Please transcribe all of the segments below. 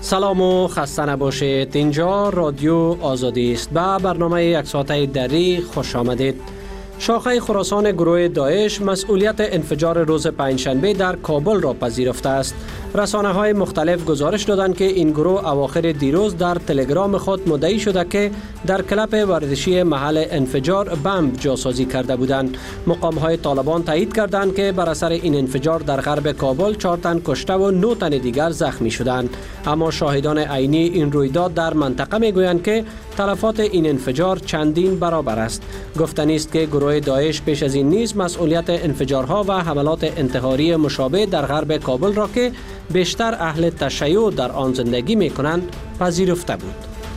سلام و خسته نباشید. اینجا رادیو آزادی است. به برنامه یک ساعته دری خوش آمدید. شاخه خراسان گروه داعش مسئولیت انفجار روز پنجشنبه در کابل را پذیرفته است. رسانه‌های مختلف گزارش دادند که این گروه اواخر دیروز در تلگرام خود مدعی شده که در کلب ورزشی محل انفجار بمب جاسازی کرده بودند. مقام‌های طالبان تایید کردند که بر اثر این انفجار در غرب کابل 4 تن کشته و 9 تن دیگر زخمی شدند. اما شاهدان عینی این رویداد در منطقه میگویند که تلفات این انفجار چندین برابر است. گفتنی است که گروه داعش پیش از این نیز مسئولیت انفجارها و حملات انتحاری مشابه در غرب کابل را که بیشتر اهل تشیع در آن زندگی می‌کنند پذیرفته بود.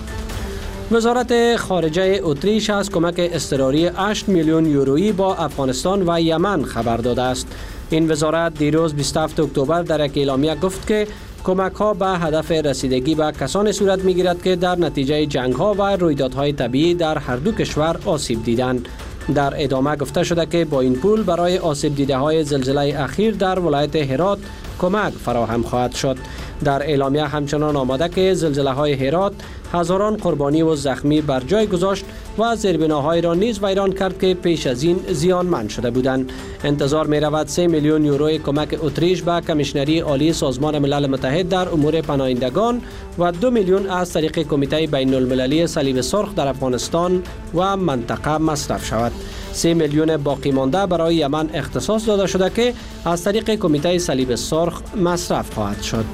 وزارت خارجه اتریش از کمک اضطراری 8 میلیون یورویی با افغانستان و یمن خبر داده است. این وزارت دیروز 27 اکتبر در یک اعلامیه گفت که کمک ها به هدف رسیدگی به کسانی صورت می گیرد که در نتیجه جنگ ها و رویدادهای طبیعی در هر دو کشور آسیب دیدند. در ادامه گفته شده که با این پول برای آسیب دیده های زلزله اخیر در ولایت هرات کمک فراهم خواهد شد. در اعلامیه همچنان آمده که زلزله های هرات هزاران قربانی و زخمی بر جای گذاشت و زیربناهای را نیز ویران کرد که پیش از این زیانمند شده بودند. انتظار می رود 3 میلیون یورو کمک اتریش به کمیشنری عالی سازمان ملل متحد در امور پناهندگان و 2 میلیون از طریق کمیته بین المللی صلیب سرخ در افغانستان و منطقه مصرف شود. 3 میلیون باقی مانده برای یمن اختصاص داده شده که از طریق کمیته صلیب سرخ مصرف خواهد شد.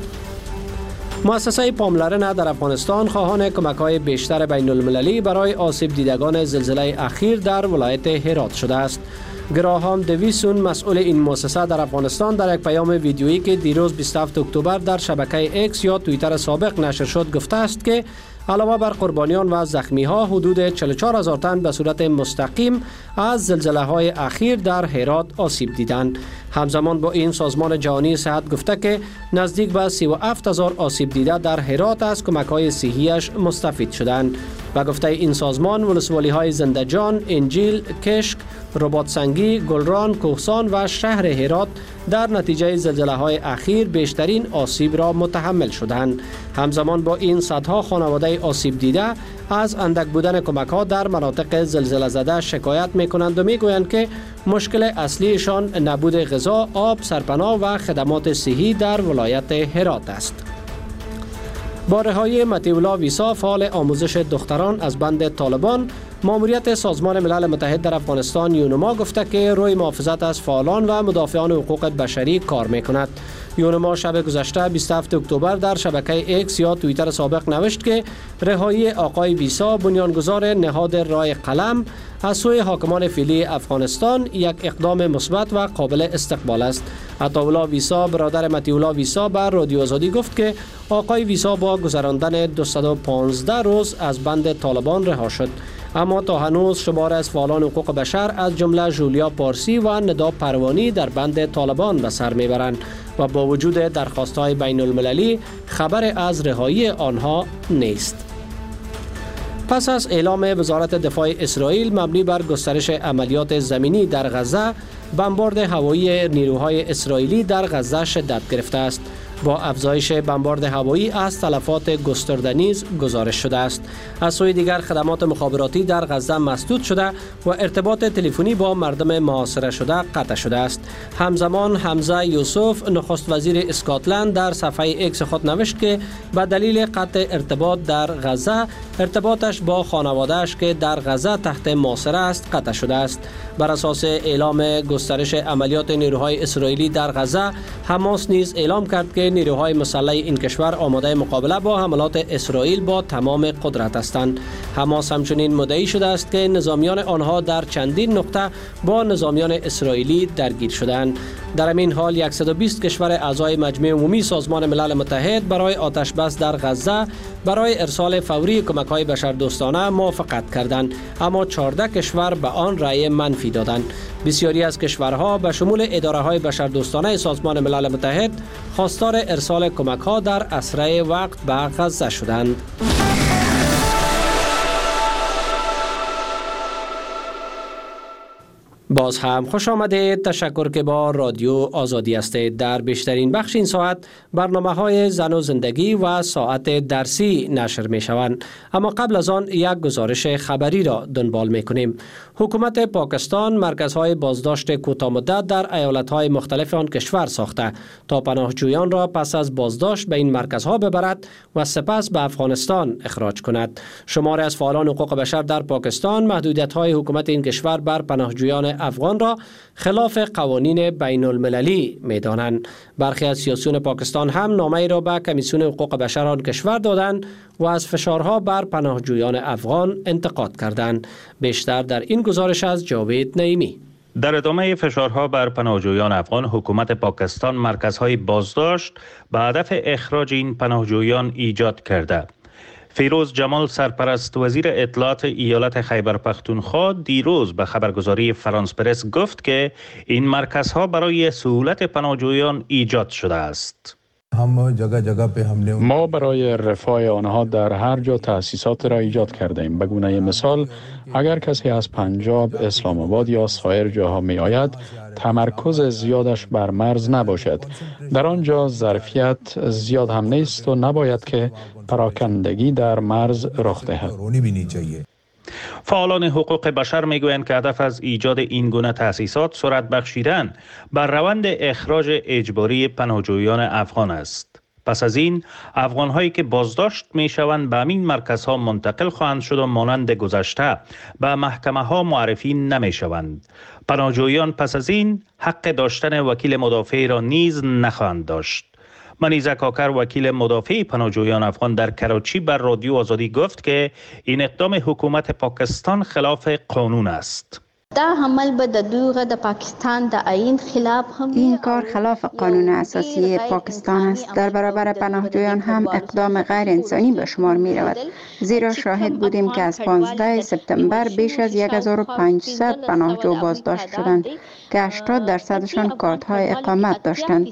مؤسسه پاملرنه در افغانستان خواهان کمک‌های بیشتر بین المللی برای آسیب دیدگان زلزله اخیر در ولایت هرات شده است. گراهام دویسون مسئول این مؤسسه در افغانستان در یک پیام ویدیویی که دیروز 27 اکتبر در شبکه ایکس یا توییتر سابق نشر شد گفته است که علاوه بر قربانیان و زخمی ها حدود 44,000 تن به صورت مستقیم از زلزله های اخیر در هرات آسیب دیدند. همزمان با این سازمان جهانی صحت گفته که نزدیک به 37,000 آسیب دیده در هرات از کمک های صحیش مستفید شدند. و گفته این سازمان ولسوالی های زنده‌جان، انجیل، کشک، رباط سنگی، گلران، کوهسان و شهر هرات در نتیجه زلزله های اخیر بیشترین آسیب را متحمل شدند. همزمان با این صدها خانواده آسیب دیده از اندک بودن کمک ها در مناطق زلزله زده شکایت می کنند و می گویند که مشکل اصلیشان نبود غذا، آب، سرپناه و خدمات صحی در ولایت هرات است. با رهایی مطیع ویسا فعال آموزش دختران از بند طالبان، ماموریت سازمان ملل متحد در افغانستان یونما گفته که روی محافظت از فعالان و مدافعان حقوق بشری کار میکند. یونما شب گذشته 27 اکتبر در شبکه ایکس یا توییتر سابق نوشت که رهایی آقای ویسا بنیانگذار نهاد رای قلم از سوی حاکمان فعلی افغانستان یک اقدام مثبت و قابل استقبال است. عطاالله ویسا برادر مطیع ویسا به رادیو آزادی گفت که آقای ویسا با گذراندن 215 روز از بند طالبان رها شد. اما تا هنوز شمار از فعالان حقوق بشر از جمله ژولیا پارسی و ندا پروانی در بند طالبان به سر میبرند و با وجود درخواست‌های بین المللی خبر از رهایی آنها نیست. پس از اعلام وزارت دفاع اسرائیل مبنی بر گسترش عملیات زمینی در غزه، بمبارد هوایی نیروهای اسرائیلی در غزه شدت گرفته است. با افزایش بمبارد هوایی از تلفات گسترده نیز گزارش شده است. از سوی دیگر خدمات مخابراتی در غزه مسدود شده و ارتباط تلفنی با مردم محاصره شده قطع شده است. همزمان حمزه یوسف نخست وزیر اسکاتلند در صفحه ایکس خود نوشت که به دلیل قطع ارتباط در غزه ارتباطش با خانواده‌اش که در غزه تحت محاصره است قطع شده است. بر اساس اعلام گسترش عملیات نیروهای اسرائیلی در غزه، حماس نیز اعلام کرد که نیروهای مسلح این کشور آماده مقابله با حملات اسرائیل با تمام قدرت هستند. حماس همچنین مدعی شده است که نظامیان آنها در چندین نقطه با نظامیان اسرائیلی درگیر شدند. در همین حال 120 کشور اعضای مجمع عمومی سازمان ملل متحد برای آتش بس در غزه برای ارسال فوری کمک‌های بشردوستانه موافقت کردند، اما 14 کشور به آن رأی منفی دادند. بسیاری از کشورها به شمول اداره‌های بشردوستانه سازمان ملل متحد خواستار ارسال کمک‌ها در اسرع وقت به غزه شدند. باز هم خوش آمدید. تشکر که با رادیو آزادی هستید. در بیشترین بخش این ساعت برنامه‌های زن و زندگی و ساعت درسی نشر می شوند. اما قبل از آن یک گزارش خبری را دنبال می کنیم. حکومت پاکستان مرکزهای بازداشت کوتاه مدت در ایالت‌های مختلف آن کشور ساخته تا پناهجویان را پس از بازداشت به این مرکزها ببرد و سپس به افغانستان اخراج کند. شماری از فعالان حقوق بشر در پاکستان محدودیت‌های حکومت این کشور بر پناهجویان افغان را خلاف قوانین بین المللی می دانند. برخی از سیاسیون پاکستان هم نامه‌ای را به کمیسیون حقوق بشر آن کشور دادند و از فشارها بر پناهجویان افغان انتقاد کردند. بیشتر در این گزارش از جاوید نعیمی. در ادامه فشارها بر پناهجویان افغان، حکومت پاکستان مرکزهای بازداشت به هدف اخراج این پناهجویان ایجاد کرده. فیروز جمال، سرپرست وزیر اطلاعات ایالت خیبر پختونخوا، دیروز به خبرگزاری فرانس پرس گفت که این مرکزها برای سهولت پناهجویان ایجاد شده است. ما برای رفاه آنها در هر جا تأسیسات را ایجاد کرده ایم. به گونه مثال، اگر کسی از پنجاب، اسلام آباد یا سایر جاها می آید، تمرکز زیادش بر مرز نباشد. در آنجا ظرفیت زیاد هم نیست و نباید که پراکندگی در مرز رخ دهد. فعالان حقوق بشر میگویند که هدف از ایجاد این گونه تأسیسات سرعت بخشیدن بر روند اخراج اجباری پناهجویان افغان است. پس از این افغان‌هایی که بازداشت میشوند به این مرکزها منتقل خواهند شد و مانند گذشته به محکمه‌ها معرفی نمیشوند. پناهجویان پس از این حق داشتن وکیل مدافع را نیز نخواهند داشت. منیزه کاکر، وکیل مدافع پناهجویان افغان، در کراچی بر رادیو آزادی گفت که این اقدام حکومت پاکستان خلاف قانون است. این کار خلاف قانون اساسی پاکستان است. در برابر پناهجویان هم اقدام غیر انسانی به شمار می رود. زیرا شاهد بودیم که از 15 سپتامبر بیش از 1500 پناهجو بازداشت شدند که 80% کارت‌های اقامت داشتند.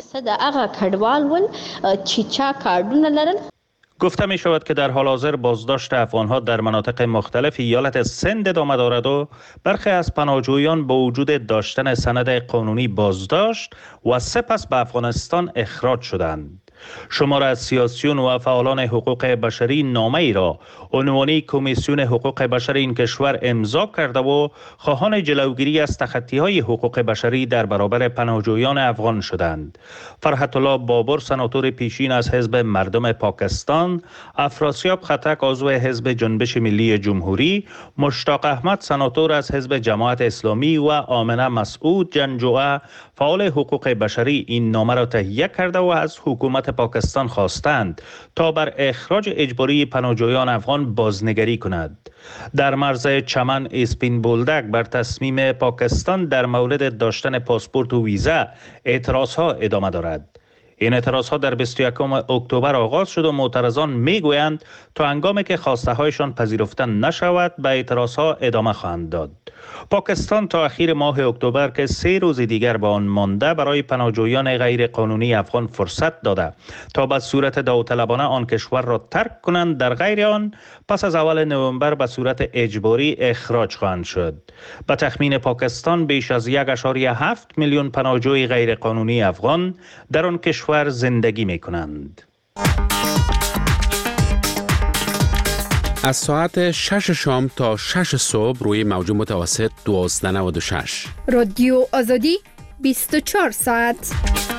گفته می شود که در حال حاضر بازداشت افغانها در مناطق مختلف ایالت سند ادامه دارد و برخی از پناهجویان با وجود داشتن سند قانونی بازداشت و سپس به افغانستان اخراج شدند. شمار از سیاسیون و فعالان حقوق بشری نامه ای را عنوانی کمیسیون حقوق بشر این کشور امضا کرده و خواهان جلوگیری از تخطی‌های حقوق بشری در برابر پناهجویان افغان شدند. فرحت الله بابر، سناتور پیشین از حزب مردم پاکستان، افراسیاب خطک، عضو حزب جنبش ملی جمهوری، مشتاق احمد، سناتور از حزب جماعت اسلامی و آمنه مسعود جنجوعه، فعال حقوق بشری، این نامه را تهیه کرده و از حکومت پاکستان خواستند تا بر اخراج اجباری پناهجویان افغان بازنگری کند. در مرز چمن، اسپین بولدک بر تصمیم پاکستان در مورد داشتن پاسپورت و ویزا اعتراضها ادامه دارد. این اعتراضها در 21 اکتبر آغاز شد و معترضان میگویند تا هنگامی که خواسته هایشان پذیرفته نشود به اعتراضها ادامه خواهند داد. پاکستان تا اخیر ماه اکتبر که 3 روز دیگر به آن مانده برای پناهجویان غیر قانونی افغان فرصت داده تا به صورت داوطلبانه آن کشور را ترک کنند، در غیر آن پس از اول نوامبر به صورت اجباری اخراج خواهند شد. به تخمین پاکستان بیش از 1.7 میلیون پناهجوی غیر قانونی افغان در آن کشور زندگی می کنند. از ساعت 6 شام تا 6 صبح روی موج متوسط 1296 رادیو آزادی 24 ساعت.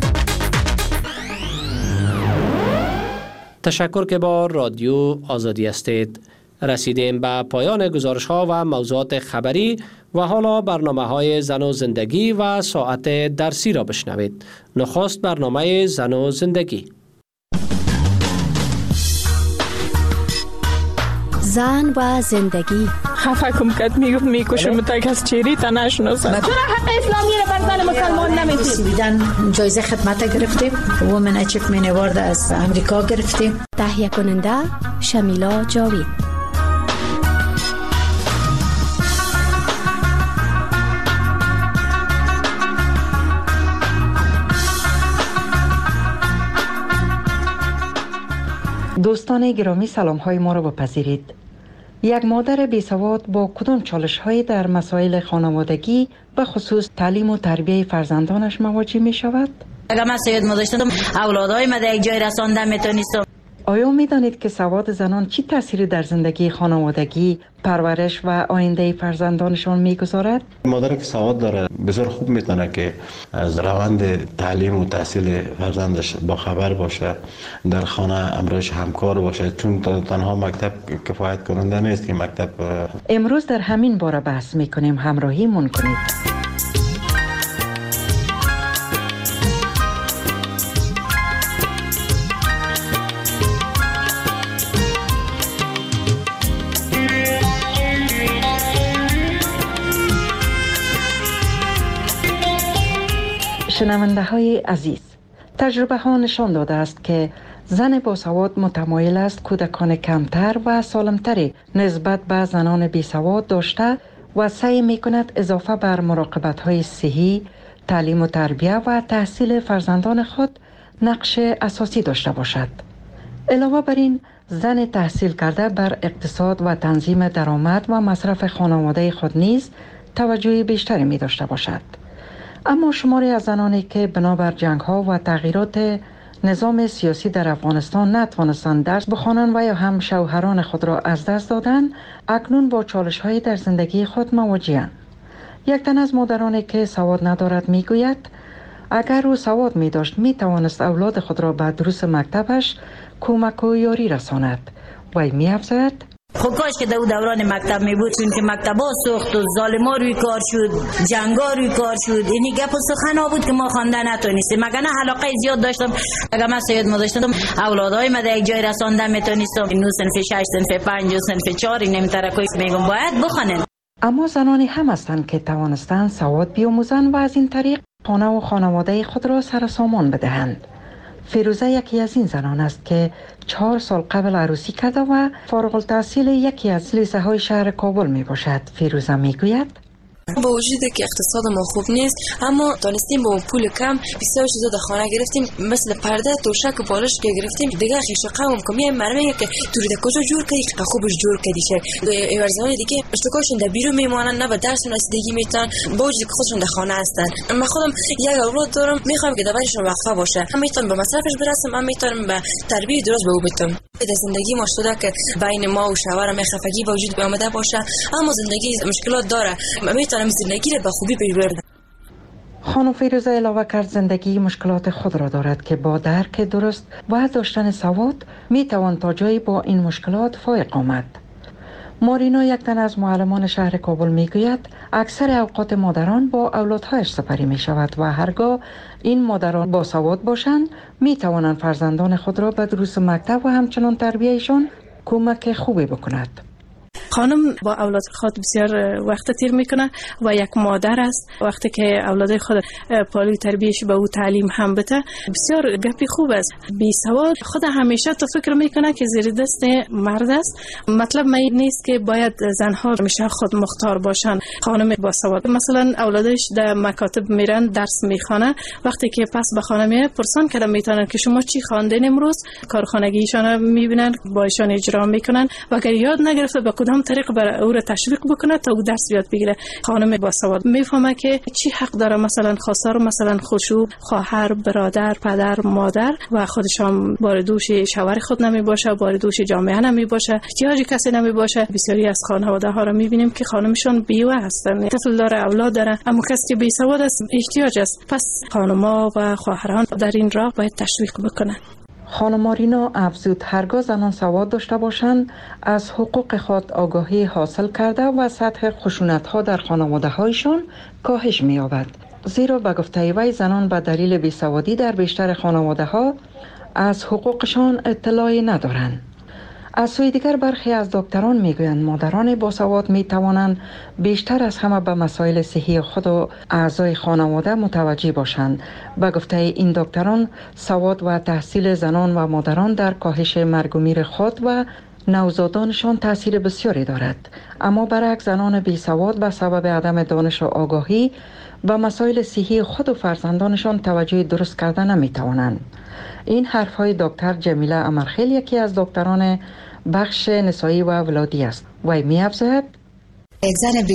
تشکر که با رادیو آزادی هستید. رسیدیم به پایان گزارش ها و موضوعات خبری و حالا برنامه های زن و زندگی و ساعت درسی را بشنوید. نخست برنامه زن و زندگی. زن و زندگی. خفه کم کت میگفت میکشم تا کس چیری تا نشناسم. چرا حق اسلامی را بر زن مسلمان نمیدید؟ جایزه خدمت گرفتیم. وومن اچیومنت اوارد از امریکا گرفتیم. تهیه کننده شمیلا جاوید. دوستان گرامی، سلام های ما را بپذیرید. یک مادر بیسواد با کدام چالش‌هایی در مسائل خانوادگی به خصوص تعلیم و تربیت فرزندانش مواجه می شود؟ اگر من سید مداشتم اولادهای من در یک جای رساندم میتونستم. آیا می دانید که سواد زنان چی تأثیری در زندگی خانوادگی، پرورش و آینده فرزندانشان میگذارد؟ مادر که سواد داره بسیار خوب میتونه که از روند تعلیم و تحصیل فرزندش با خبر باشه، در خانه امرش همکار باشه، چون تنها مکتب کفایت کننده نیست که مکتب. امروز در همین باره بحث میکنیم، همراهی من کنید. شنونده های عزیز، تجربه ها نشان داده است که زن باسواد متمایل است کودکان کمتر و سالمتری نسبت به زنان بیسواد داشته و سعی می کند اضافه بر مراقبت های صحی، تعلیم و تربیت و تحصیل فرزندان خود نقش اساسی داشته باشد. علاوه بر این، زن تحصیل کرده بر اقتصاد و تنظیم درآمد و مصرف خانواده خود نیز توجه بیشتری می داشته باشد. اما شماری از زنانی که بنابر جنگ‌ها و تغییرات نظام سیاسی در افغانستان نتوانستند درس بخوانند و یا هم شوهران خود را از دست دادند، اکنون با چالش‌هایی در زندگی خود مواجه‌اند. یک تن از مادرانی که سواد ندارد میگوید اگر او سواد می داشت می توانست اولاد خود را به دروس مکتبش کمک و یاری رساند. وی می افزاید خب کاش که دوران مکتب می بود، چون که مکتبا سوخت و ظالما روی کار شد، جنگا روی کار شد. اینی گپ و سخن بود که ما خوانده نتونستیم. مگر نه علاقه زیاد داشتم. اگر من سید ما داشتم اولادای ما در یک جای رساندم میتونستم. اینو صنف 6 صنف 5 صنف 4 این نمیترکوی میگم باید بخونن. اما زنانی هم هستند که توانستند سواد بیاموزند و از این طریق خانه و خانواده خود را سر و سامان بدهند. فیروزه یکی از این زنان است که 4 سال قبل عروسی کرده و فارغ التحصیل یکی از لیسه های شهر کابل می باشد. فیروزه می گوید با وجود که اقتصاد ما خوب نیست، اما دانستیم با پول کم بسیار چیزا در خانه گرفتیم، مثل پرده، توشک و بالش که گرفتیم. دیگه خیش قوم کمی مرمه که توری د کجا جور کردی که خوبش جور کردی شه. ورزهای دیگه اشتکاشون در بیرون میمونن، نه به درس رسیدگی میتونن، با وجودی که خودشون در خانه هستن. من خودم یک اولاد دارم، میخوام که دورشون وقفه باشه. هم میتونم به مصرفش برسم، هم میتونم به تربیت درست به او بدم. در زندگی ما شده که بین ما و شوهرم خفگی وجود آمده باشه، اما زندگی مشکلات داره. میتونم زندگی را به خوبی ببرم. خانم فیروزه علاوه کرد زندگی مشکلات خود را دارد که با درک درست و داشتن سواد میتوان تا جایی با این مشکلات فائق آمد. مارینا یک تن از معلمان شهر کابل میگوید اکثر اوقات مادران با اولادهایش سپری می شود و هرگاه این مادران با سواد باشند می توانند فرزندان خود را به دروس مکتب و همچنان تربیتشان کمک خوبی بکند. خانم با اولاد خود بسیار وقت تیر میکنه و یک مادر است. وقتی که اولاد خود پالی تربیتش به او تعلیم هم بده بسیار گپی خوب است. بی سواد خود همیشه تو فکر میکنه که زیر دست مرد است. مطلب نیست که باید زنها همیشه خود مختار باشن. خانم با سواد مثلا اولادش در مکاتب میرن درس میخوانه، وقتی که پس به خانه میاد پرسان کردن میتونن که شما چی خواندین امروز، کارخانگیشان میبینن با ایشان اجرا میکنن و اگر یاد نگرفته به کدام طریق برای او را تشویق بکنه تا او درس یاد بگیره. خانم با سواد میفهمه که چی حق داره، مثلا خواستار مثلا خشوع، خواهر، برادر، پدر، مادر و خودشان بار دوش شوهر خود نمی باشه، بار دوش جامعه نمی باشه، احتیاج کسی نمی باشه. بسیاری از خانواده ها را میبینیم که خانمشون بیوه هستن، طفل داره، اولاد داره، اما کسی که بی سواد است احتیاج است. پس خانم‌ها و خواهران در این راه باید تشویق بکنن. خانم مارینا افزود هرگاه زنان سواد داشته باشند از حقوق خود آگاهی حاصل کرده و سطح خشونت‌ها در خانواده‌هایشان کاهش می‌یابد. زیرا به گفته وی زنان به دلیل بیسوادی در بیشتر خانواده‌ها از حقوقشان اطلاعی ندارند. از سوی دیگر برخی از دکتران میگویند مادران باسواد میتوانند بیشتر از همه به مسائل صحی خود و اعضای خانواده متوجه باشند. به گفته این دکتران سواد و تحصیل زنان و مادران در کاهش مرگ و میر خود و نوزادانشان تاثیر بسیاری دارد. اما برعکس زنان بی سواد به سبب عدم دانش و آگاهی به مسائل صحی خود و فرزندانشان توجه درست کرده نمیتوانند. این حرفهای دکتر جمیله امرخیل یکی از دکتران بخش نسایی و ولادی است. وی می افزاید یک زن